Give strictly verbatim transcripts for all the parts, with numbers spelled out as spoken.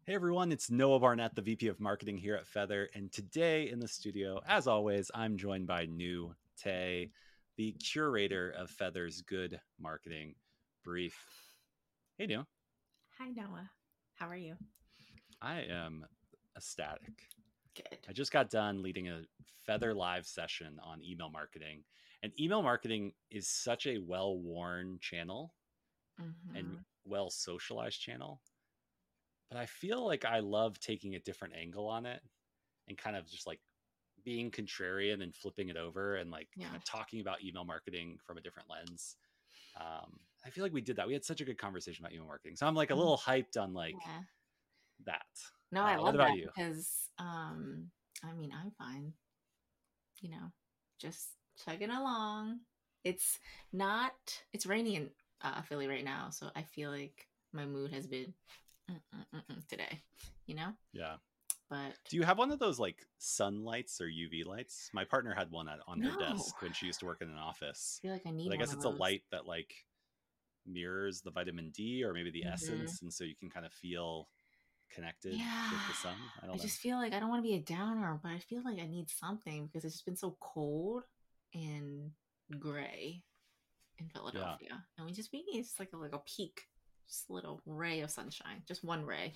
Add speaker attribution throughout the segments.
Speaker 1: Hey everyone, it's Noah Barnett, the V P of Marketing here at Feather. And today in the studio, as always, I'm joined by New Tay, the curator of Feather's Good Marketing Brief. Hey, New.
Speaker 2: Hi, Noah. How are you?
Speaker 1: I am ecstatic.
Speaker 2: Good.
Speaker 1: I just got done leading a Feather Live session on email marketing. And email marketing is such a well worn channel and
Speaker 2: Mm-hmm.
Speaker 1: well socialized channel. But I feel like I love taking a different angle on it and kind of just like being contrarian and flipping it over and like
Speaker 2: Yeah.
Speaker 1: kind of talking about email marketing from a different lens. Um, I feel like we did that. We had such a good conversation about email marketing. So I'm like a little hyped on like
Speaker 2: Yeah.
Speaker 1: that.
Speaker 2: No, I
Speaker 1: Uh, what
Speaker 2: love
Speaker 1: about
Speaker 2: that
Speaker 1: you?
Speaker 2: because, um, I mean, I'm fine. You know, just chugging along. It's not. It's rainy in uh, Philly right now, so I feel like my mood has been mm-mm-mm-mm today. You know,
Speaker 1: Yeah.
Speaker 2: but
Speaker 1: Do you have one of those like sun lights or U V lights? My partner had one at, on her
Speaker 2: no,
Speaker 1: desk when she used to work in an office.
Speaker 2: I feel like I
Speaker 1: But
Speaker 2: need
Speaker 1: I
Speaker 2: one
Speaker 1: guess
Speaker 2: of
Speaker 1: it's a
Speaker 2: those.
Speaker 1: light that like mirrors the vitamin D or maybe the
Speaker 2: Mm-hmm.
Speaker 1: essence. And so you can kind of feel connected
Speaker 2: Yeah,
Speaker 1: with the sun. I
Speaker 2: I
Speaker 1: don't know.
Speaker 2: just feel like I don't want to be a downer, but I feel like I need something because it's just been so cold and gray in
Speaker 1: Yeah.
Speaker 2: Philadelphia, and we just we need just like a like a peak, just a little ray of sunshine, just one ray.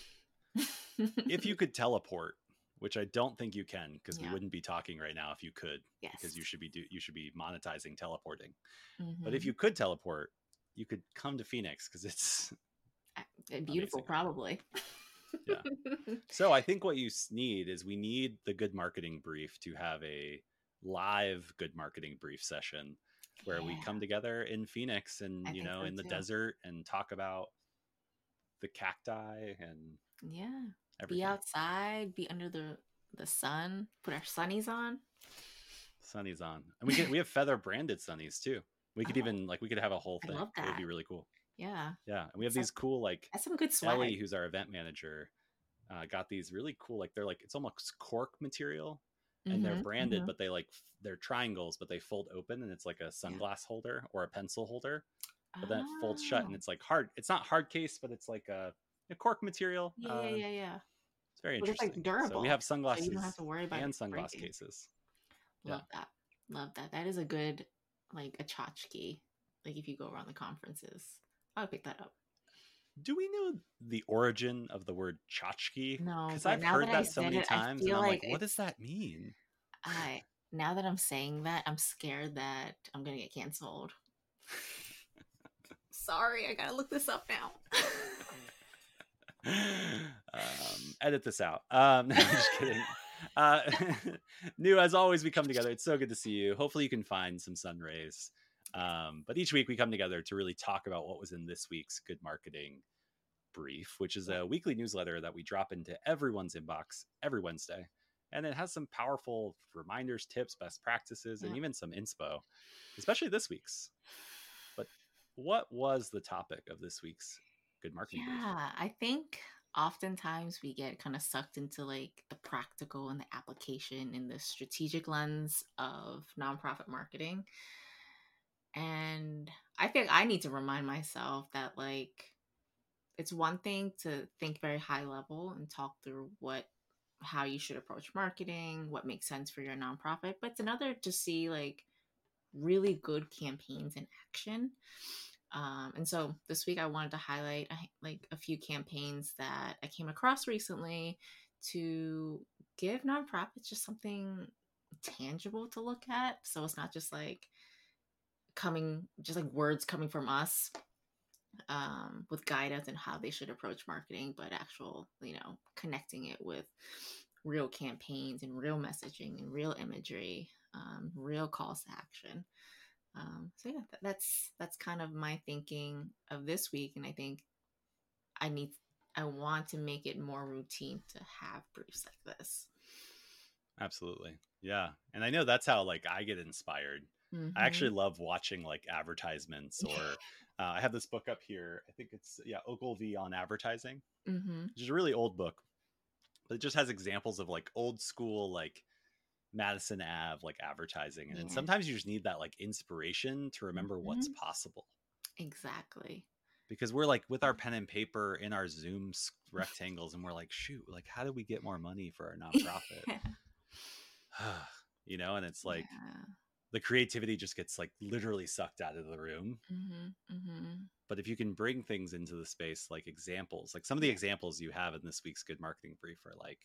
Speaker 1: If you could teleport, which I don't think you can, because we
Speaker 2: Yeah.
Speaker 1: wouldn't be talking right now if you could, because
Speaker 2: Yes.
Speaker 1: you should be do, you should be monetizing teleporting. But if
Speaker 2: Mm-hmm.
Speaker 1: you could teleport, you could come to Phoenix because it's
Speaker 2: Beautiful,
Speaker 1: amazing up there.
Speaker 2: probably.
Speaker 1: Yeah. So I think what you need is we need the good marketing brief to have a live good marketing brief session where we
Speaker 2: Yeah,
Speaker 1: come together in Phoenix and
Speaker 2: I
Speaker 1: you
Speaker 2: think
Speaker 1: know
Speaker 2: so
Speaker 1: in the
Speaker 2: too.
Speaker 1: desert and talk about the cacti and
Speaker 2: Yeah, be
Speaker 1: everything.
Speaker 2: outside, be under the the sun, put our sunnies on.
Speaker 1: Sunny's on, and we get we have Feather branded sunnies too. We could
Speaker 2: Oh,
Speaker 1: even like we could have a whole
Speaker 2: I
Speaker 1: thing.
Speaker 2: love
Speaker 1: It would be
Speaker 2: that.
Speaker 1: really cool.
Speaker 2: Yeah,
Speaker 1: Yeah, and we have
Speaker 2: it's like
Speaker 1: these cool like
Speaker 2: that's some good
Speaker 1: Ellie,
Speaker 2: swag.
Speaker 1: who's our event manager, uh, got these really cool like they're like it's almost cork material, and they're
Speaker 2: Mm-hmm.
Speaker 1: branded,
Speaker 2: Mm-hmm.
Speaker 1: but they like they're triangles, but they fold open, and it's like a
Speaker 2: Yeah.
Speaker 1: sunglass holder or a pencil holder, but then it folds shut, and
Speaker 2: Oh,
Speaker 1: it's like hard. It's not hard case, but it's like a, a cork material.
Speaker 2: yeah, yeah,
Speaker 1: Uh,
Speaker 2: yeah, yeah.
Speaker 1: it's very
Speaker 2: But it's like
Speaker 1: interesting. So we
Speaker 2: durable,
Speaker 1: have
Speaker 2: so you don't have
Speaker 1: sunglasses
Speaker 2: to worry about
Speaker 1: and
Speaker 2: it
Speaker 1: sunglass
Speaker 2: breaking.
Speaker 1: cases. Yeah.
Speaker 2: Love that. Love that. That is a good, like a tchotchke. Like if you go around the conferences, I would pick that up.
Speaker 1: Do we know the origin of the word tchotchke?
Speaker 2: No,
Speaker 1: Because
Speaker 2: but
Speaker 1: I've
Speaker 2: now that
Speaker 1: heard
Speaker 2: I
Speaker 1: that so
Speaker 2: said
Speaker 1: many
Speaker 2: it, I
Speaker 1: times, and
Speaker 2: feel
Speaker 1: I'm
Speaker 2: like
Speaker 1: like, what does
Speaker 2: it's
Speaker 1: that mean?
Speaker 2: I. Now that I'm saying that, I'm scared that I'm gonna get canceled. Sorry, I gotta look this up now.
Speaker 1: um, edit this out. Um, no, I'm just kidding. Uh, New, as always, we come together. It's so good to see you. Hopefully, you can find some sun rays. Um, but each week, we come together to really talk about what was in this week's Good Marketing Brief, which is
Speaker 2: Yeah.
Speaker 1: a weekly newsletter that we drop into everyone's inbox every Wednesday. And it has some powerful reminders, tips, best practices, and
Speaker 2: Yeah.
Speaker 1: even some inspo, especially this week's. But what was the topic of this week's Good Marketing Brief?
Speaker 2: Yeah, I think oftentimes we get kind of sucked into like the practical and the application in the strategic lens of nonprofit marketing. And I think I need to remind myself that like it's one thing to think very high level and talk through what how you should approach marketing, what makes sense for your nonprofit, but it's another to see like really good campaigns in action. Um, and so this week I wanted to highlight like a few campaigns that I came across recently to give nonprofits just something tangible to look at. So it's not just like coming, just like words coming from us um, with guidance and how they should approach marketing, but actual, you know, connecting it with real campaigns and real messaging and real imagery, um, real calls to action. Um, so yeah, th- that's that's kind of my thinking of this week, and I think I need I want to make it more routine to have briefs like this.
Speaker 1: Absolutely. Yeah. And I know that's how like I get inspired. I
Speaker 2: Mm-hmm.
Speaker 1: actually love watching like advertisements or uh, I have this book up here. I think it's yeah, Ogilvy on advertising,
Speaker 2: Mm-hmm.
Speaker 1: which is a really old book, but it just has examples of like old school like Madison Ave like advertising. And then
Speaker 2: Yeah.
Speaker 1: sometimes you just need that like inspiration to remember
Speaker 2: Mm-hmm.
Speaker 1: what's possible.
Speaker 2: Exactly.
Speaker 1: because we're like with our pen and paper in our Zoom s- rectangles, and we're like, shoot, like how do we get more money for our nonprofit?
Speaker 2: yeah.
Speaker 1: You know, and it's like
Speaker 2: Yeah.
Speaker 1: the creativity just gets like literally sucked out of the room.
Speaker 2: Mhm. Mhm.
Speaker 1: But if you can bring things into the space, like examples, like some of the
Speaker 2: Yeah.
Speaker 1: examples you have in this week's Good Marketing Brief are like,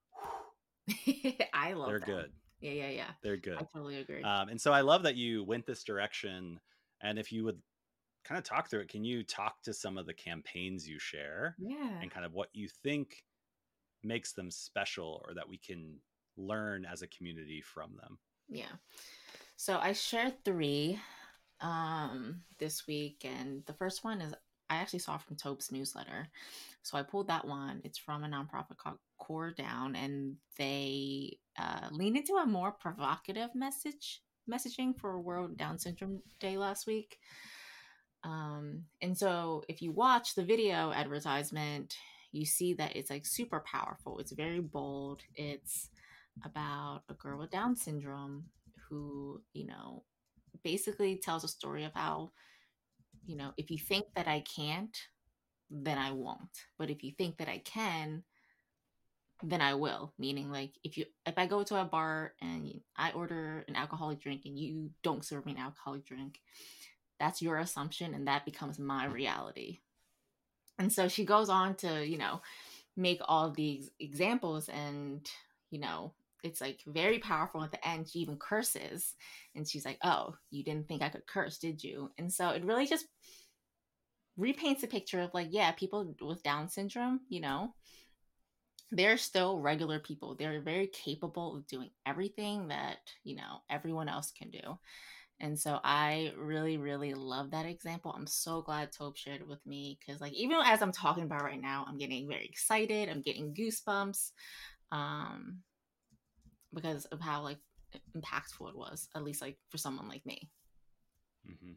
Speaker 2: I love
Speaker 1: they're
Speaker 2: them.
Speaker 1: good.
Speaker 2: Yeah, yeah, yeah.
Speaker 1: They're
Speaker 2: I
Speaker 1: good.
Speaker 2: totally agree.
Speaker 1: Um, and so I love that you went this direction. And if you would kind of talk through it, can you talk to some of the campaigns you share
Speaker 2: Yeah.
Speaker 1: and kind of what you think makes them special or that we can learn as a community from them?
Speaker 2: Yeah. So I shared three um this week, and the first one is I actually saw from Tope's newsletter. So I pulled that one. It's from a nonprofit called Core Down, and they uh, lean into a more provocative message messaging for World Down Syndrome Day last week. Um, and so if you watch the video advertisement, you see that it's like super powerful. It's very bold. It's about a girl with Down syndrome who, you know, basically tells a story of how, you know, if you think that I can't, then I won't. But if you think that I can, then I will. Meaning, like, if you if I go to a bar and I order an alcoholic drink and you don't serve me an alcoholic drink, that's your assumption, and that becomes my reality. And so she goes on to, you know, make all these examples, and you know, it's like very powerful. At the end, she even curses, and she's like, "Oh, you didn't think I could curse, did you?" And so it really just repaints a picture of like, yeah, people with Down syndrome, you know, they're still regular people. They're very capable of doing everything that, you know, everyone else can do. And so I really, really love that example. I'm so glad Tope shared it with me because, like, even as I'm talking about right now, I'm getting very excited. I'm getting goosebumps um, because of how, like, impactful it was, at least, like, for someone like me.
Speaker 1: Mm-hmm.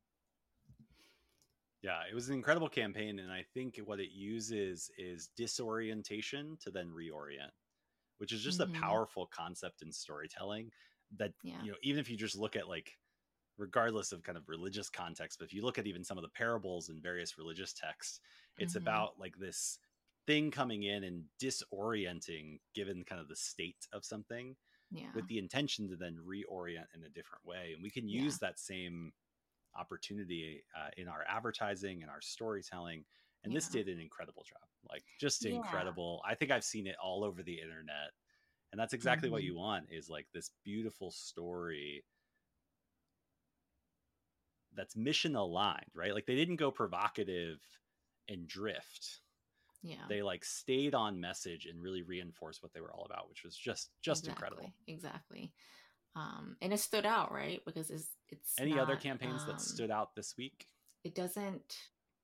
Speaker 1: Yeah, it was an incredible campaign. And I think what it uses is disorientation to then reorient, which is just a
Speaker 2: Mm-hmm.
Speaker 1: powerful concept in storytelling that,
Speaker 2: Yeah.
Speaker 1: you know, even if you just look at like, regardless of kind of religious context, but if you look at even some of the parables in various religious texts, it's
Speaker 2: Mm-hmm.
Speaker 1: about like this thing coming in and disorienting given kind of the state of something
Speaker 2: Yeah.
Speaker 1: with the intention to then reorient in a different way. And we can
Speaker 2: Yeah.
Speaker 1: use that same opportunity uh, in our advertising and our storytelling. And this
Speaker 2: Yeah.
Speaker 1: did an incredible job, like just
Speaker 2: Yeah.
Speaker 1: incredible. I think I've seen it all over the internet. And that's exactly what
Speaker 2: Mm-hmm.
Speaker 1: you want is like this beautiful story that's mission aligned, right? Like they didn't go provocative and drift.
Speaker 2: Yeah.
Speaker 1: They like stayed on message and really reinforced what they were all about, which was just just incredible.
Speaker 2: Exactly. Exactly. Um, and it stood out, right? Because it's it's
Speaker 1: Any other
Speaker 2: not
Speaker 1: campaigns that
Speaker 2: um,
Speaker 1: stood out this week?
Speaker 2: it doesn't.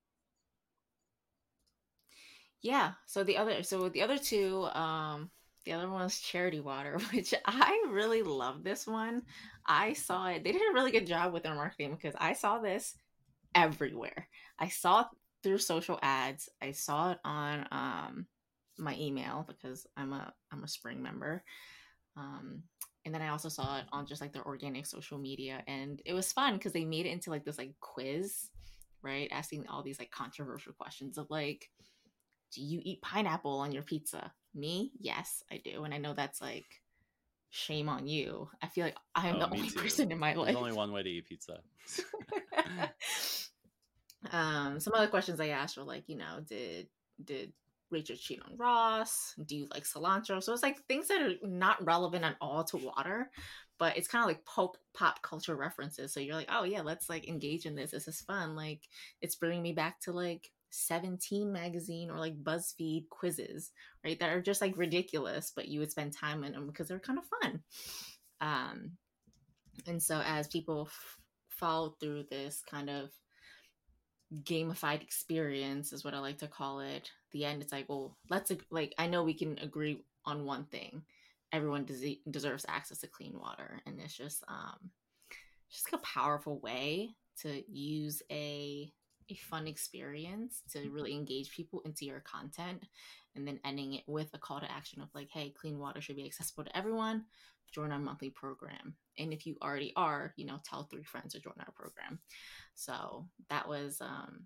Speaker 2: Yeah. So the other, so the other two, um, the other one was Charity Water, which I really love this one. I saw it. They did a really good job with their marketing because I saw this everywhere. I saw it through social ads. I saw it on um my email because I'm a I'm a Spring member. Um, and then I also saw it on just like their organic social media, and it was fun because they made it into like this like quiz, right? Asking all these like controversial questions of like, do you eat pineapple on your pizza? Me, yes, I do, and I know that's like shame on you. I feel like I'm
Speaker 1: Oh,
Speaker 2: the
Speaker 1: me
Speaker 2: only
Speaker 1: too.
Speaker 2: person in my
Speaker 1: There's
Speaker 2: life.
Speaker 1: only one way to eat pizza.
Speaker 2: um, some other questions I asked were like, you know, did did Rachel cheat on Ross? Do you like cilantro? So it's like things that are not relevant at all to water, but it's kind of like pop pop culture references. So you're like, oh yeah, let's like engage in this. This is fun. Like it's bringing me back to like seventeen magazine or like BuzzFeed quizzes, right? That are just like ridiculous, but you would spend time in them because they're kind of fun. Um, and so as people f- follow through this kind of gamified experience is what I like to call it. The end, it's like, well, let's like I know we can agree on one thing. Everyone des- deserves access to clean water, and it's just um just a powerful way to use a a fun experience to really engage people into your content, and then ending it with a call to action of like, hey, clean water should be accessible to everyone. Join our monthly program, and if you already are, you know, tell three friends to join our program. So that was um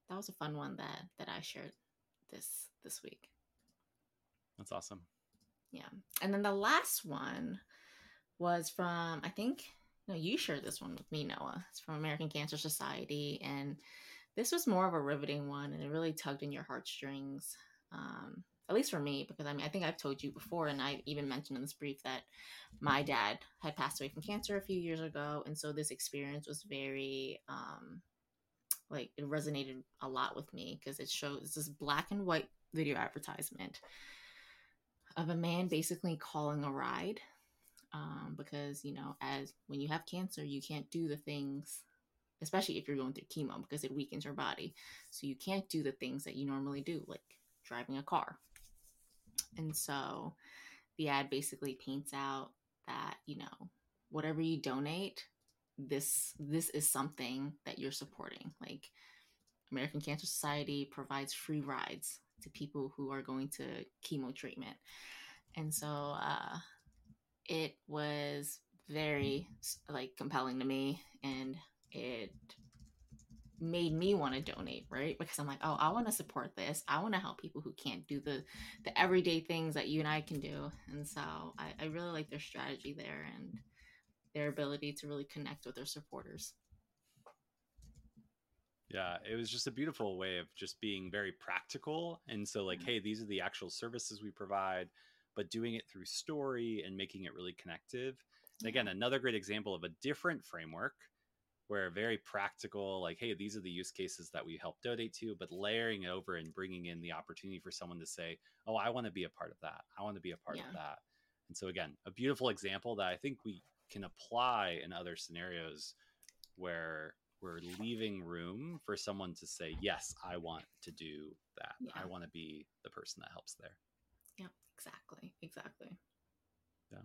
Speaker 2: that was a fun one that that I shared this this week.
Speaker 1: That's awesome.
Speaker 2: Yeah. And then the last one was from, I think, no, you shared this one with me, Noah. It's from American Cancer Society. And this was more of a riveting one, and it really tugged in your heartstrings. Um, at least for me, because I mean, I think I've told you before, and I even mentioned in this brief that my dad had passed away from cancer a few years ago. And so this experience was very, um, like, it resonated a lot with me because it shows this black and white video advertisement of a man basically calling a ride, um, because, you know, as when you have cancer, you can't do the things, especially if you're going through chemo, because it weakens your body. So you can't do the things that you normally do, like driving a car. And so the ad basically paints out that, you know, whatever you donate, this this is something that you're supporting. Like, American Cancer Society provides free rides to people who are going to chemo treatment. And so uh, it was very, like, compelling to me, and it made me want to donate, right? Because I'm like, oh, I want to support this. I want to help people who can't do the the everyday things that you and I can do. And so I, I really like their strategy there and their ability to really connect with their supporters.
Speaker 1: Yeah, it was just a beautiful way of just being very practical. And so, like, hey, these are the actual services we provide, but doing it through story and making it really connective. And again, another great example of a different framework where very practical, like, hey, these are the use cases that we help donate to, but layering it over and bringing in the opportunity for someone to say, oh, I want to be a part of that. I want to be a part
Speaker 2: Yeah.
Speaker 1: of that. And so, again, a beautiful example that I think we can apply in other scenarios where we're leaving room for someone to say, yes, I want to do that.
Speaker 2: Yeah.
Speaker 1: I want to be the person that helps there.
Speaker 2: Yeah, exactly. Exactly.
Speaker 1: Yeah.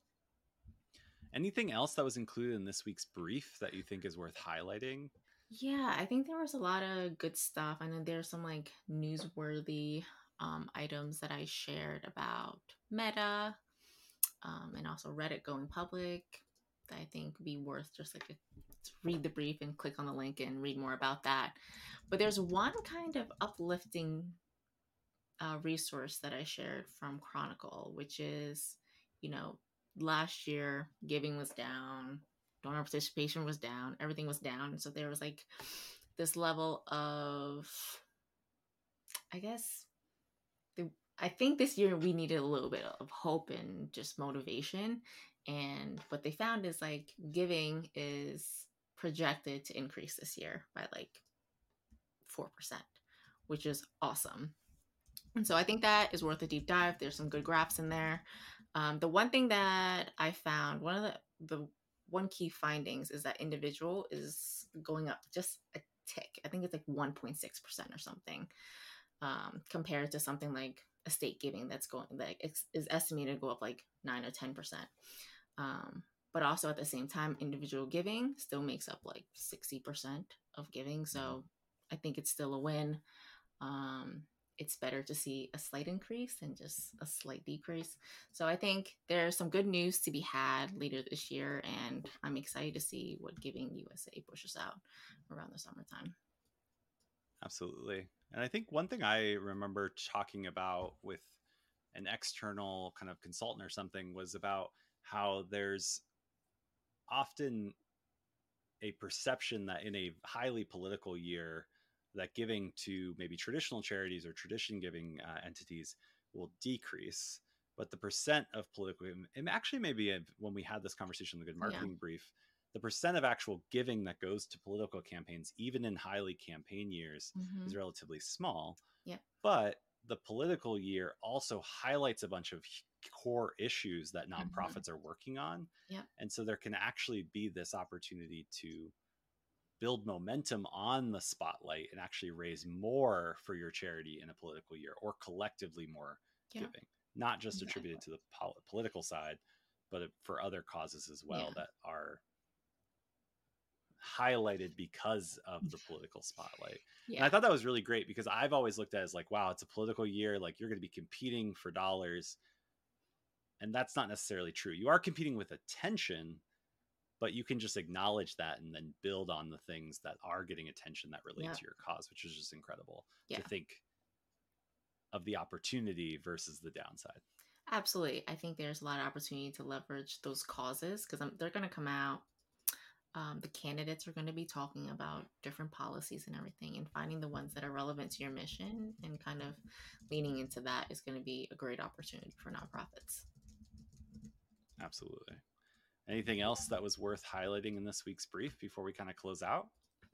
Speaker 1: Anything else that was included in this week's brief that you think is worth highlighting?
Speaker 2: Yeah, I think there was a lot of good stuff. I know there's some like newsworthy um, items that I shared about Meta, um, and also Reddit going public that I think would be worth just like a, to read the brief and click on the link and read more about that. But there's one kind of uplifting uh, resource that I shared from Chronicle, which is, you know, last year giving was down, donor participation was down, everything was down. So there was like this level of, I guess, the, I think this year we needed a little bit of hope and just motivation. And what they found is like giving is projected to increase this year by like four percent, which is awesome. And so I think that is worth a deep dive. There's some good graphs in there. Um, the one thing that I found, one of the, the one key findings is that individual is going up just a tick. I think it's like one point six percent or something, um, compared to something like estate giving that's going, like, is estimated to go up like nine or ten percent. Um, but also at the same time, individual giving still makes up like sixty percent of giving. So mm-hmm. I think it's still a win. Um, it's better to see a slight increase than just a slight decrease. So I think there's some good news to be had later this year, and I'm excited to see what Giving U S A pushes out around the summertime.
Speaker 1: Absolutely. And I think one thing I remember talking about with an external kind of consultant or something was about how there's often a perception that in a highly political year, that giving to maybe traditional charities or tradition giving uh, entities will decrease. But the percent of political, and actually maybe when we had this conversation in the Good Marketing yeah. brief, the percent of actual giving that goes to political campaigns, even in highly campaign years, mm-hmm. is relatively small.
Speaker 2: Yeah.
Speaker 1: But the political year also highlights a bunch of core issues that nonprofits mm-hmm. are working on.
Speaker 2: Yeah.
Speaker 1: And so there can actually be this opportunity to build momentum on the spotlight and actually raise more for your charity in a political year, or collectively more yeah. giving, not just exactly. attributed to the pol- political side, but for other causes as well yeah. that are highlighted because of the political spotlight. Yeah. And I thought that was really great, because I've always looked at it as like, wow, it's a political year. Like, you're going to be competing for dollars. And that's not necessarily true. You are competing with attention, but you can just acknowledge that and then build on the things that are getting attention that relate
Speaker 2: Yep.
Speaker 1: to your cause, which is just incredible
Speaker 2: Yeah.
Speaker 1: to think of the opportunity versus the downside.
Speaker 2: Absolutely. I think there's a lot of opportunity to leverage those causes because they're going to come out. Um, the candidates are going to be talking about different policies and everything, and finding the ones that are relevant to your mission and kind of leaning into that is going to be a great opportunity for nonprofits.
Speaker 1: Absolutely. Anything else that was worth highlighting in this week's brief before we kind of close out?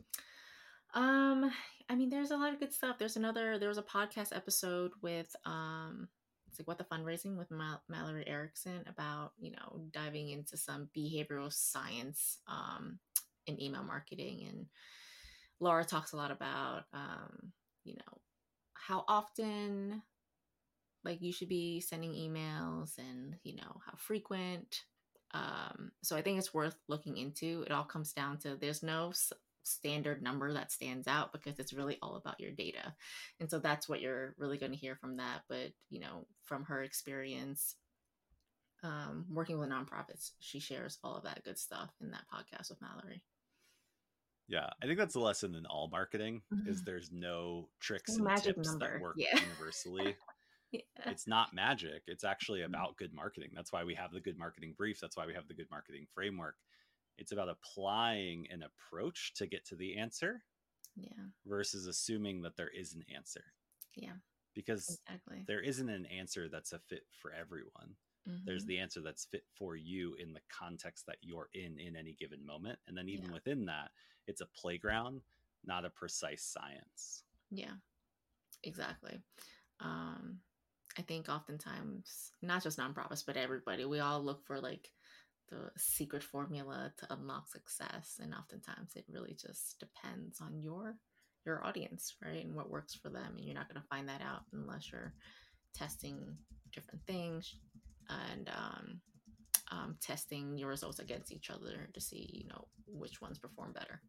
Speaker 2: Um, I mean, there's a lot of good stuff. There's another, there was a podcast episode with, um, it's like What the Fundraising with Mal- Mallory Erickson about, you know, diving into some behavioral science um, in email marketing. And Laura talks a lot about, um, you know, how often like you should be sending emails and, you know, how frequent. Um, so I think it's worth looking into. It all comes down to there's no s- standard number that stands out because it's really all about your data. And so that's what you're really going to hear from that. But, you know, from her experience um, working with nonprofits, she shares all of that good stuff in that podcast with Mallory.
Speaker 1: Yeah, I think that's a lesson in all marketing
Speaker 2: Mhm.
Speaker 1: is there's no tricks
Speaker 2: No
Speaker 1: and
Speaker 2: magic
Speaker 1: tips that
Speaker 2: number.
Speaker 1: work
Speaker 2: Yeah.
Speaker 1: universally.
Speaker 2: Yeah.
Speaker 1: It's not magic. It's actually about good marketing. That's why we have the good marketing brief. That's why we have the good marketing framework. It's about applying an approach to get to the answer
Speaker 2: Yeah.
Speaker 1: versus assuming that there is an answer.
Speaker 2: Yeah.
Speaker 1: Because
Speaker 2: Exactly.
Speaker 1: there isn't an answer that's a fit for everyone.
Speaker 2: Mm-hmm.
Speaker 1: There's the answer that's fit for you in the context that you're in in any given moment. And then even
Speaker 2: Yeah.
Speaker 1: within that, it's a playground, not a precise science.
Speaker 2: Yeah, exactly. Um, I think oftentimes, not just nonprofits, but everybody, we all look for like the secret formula to unlock success. And oftentimes it really just depends on your your audience, right? And what works for them. And you're not going to find that out unless you're testing different things and um, um, testing your results against each other to see, you know, which ones perform better.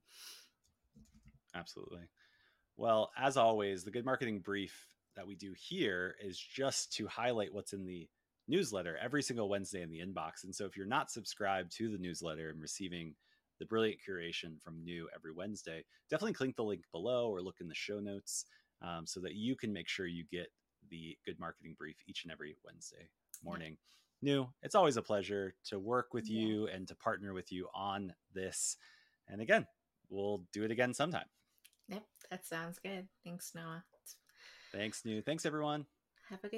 Speaker 1: Absolutely. Well, as always, the good marketing brief that we do here is just to highlight what's in the newsletter every single Wednesday in the inbox. And so if you're not subscribed to the newsletter and receiving the brilliant curation from New every Wednesday, definitely click the link below or look in the show notes um, so that you can make sure you get the good marketing brief each and every Wednesday morning. Yeah. New, it's always a pleasure to work with
Speaker 2: Yeah.
Speaker 1: you and to partner with you on this. And again, we'll do it again sometime.
Speaker 2: Yep, that sounds good. Thanks, Noah.
Speaker 1: Thanks, New. Thanks, everyone.
Speaker 2: Have a good